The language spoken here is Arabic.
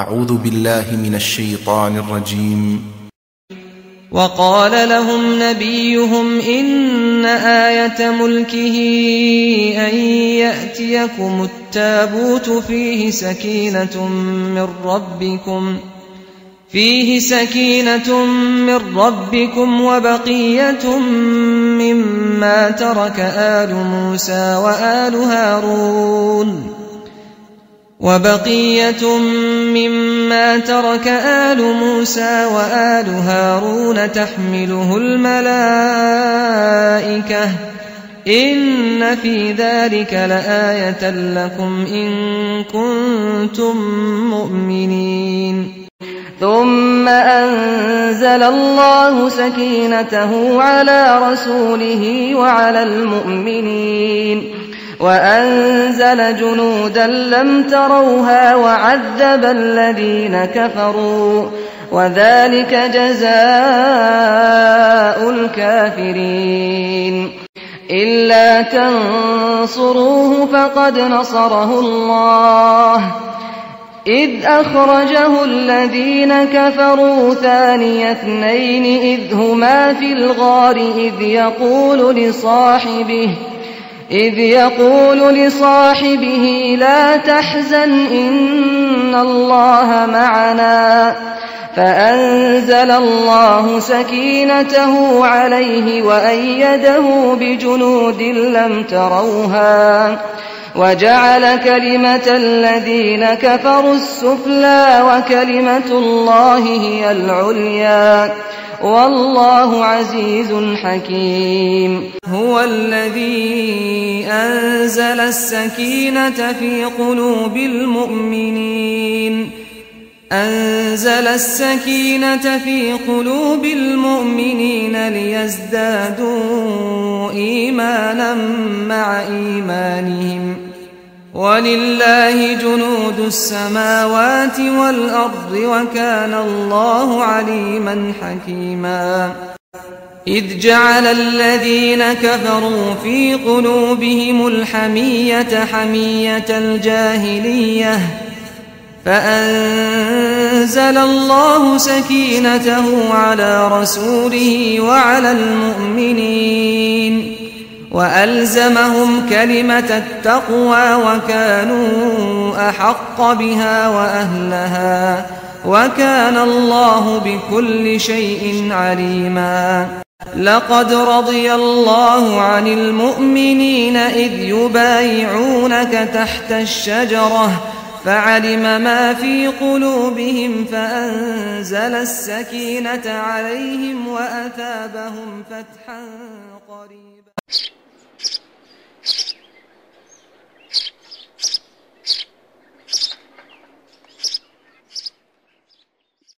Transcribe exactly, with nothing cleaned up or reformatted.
أعوذ بالله من الشيطان الرجيم. وقال لهم نبيهم إن آية ملكه أن يأتيكم التابوت فيه سكينة من ربكم فيه سكينة من ربكم وبقية مما ترك آل موسى وآل هارون وبقية مما ترك آل موسى وآل هارون تحمله الملائكة إن في ذلك لآية لكم إن كنتم مؤمنين. ثم أنزل الله سكينته على رسوله وعلى المؤمنين وأنزل جنودا لم تروها وعذب الذين كفروا وذلك جزاء الكافرين. إلا تنصروه فقد نصره الله إذ أخرجه الذين كفروا ثاني اثنين إذ هما في الغار إذ يقول لصاحبه إذ يقول لصاحبه لا تحزن إن الله معنا فأنزل الله سكينته عليه وأيده بجنود لم تروها وجعل كلمة الذين كفروا السفلى وكلمة الله هي العليا والله عزيز حكيم. هو الذي أنزل السكينة في قلوب المؤمنين أنزل السكينة في قلوب المؤمنين ليزدادوا إيمانا مع إيمانهم ولله جنود السماوات والأرض وكان الله عليما حكيما. إذ جعل الذين كفروا في قلوبهم الحمية حمية الجاهلية فأنزل الله سكينته على رسوله وعلى المؤمنين وألزمهم كلمة التقوى وكانوا أحق بها وأهلها وكان الله بكل شيء عليما. لقد رضي الله عن المؤمنين إذ يبايعونك تحت الشجرة فعلم ما في قلوبهم فأنزل السكينة عليهم وأثابهم فتحا قريبا.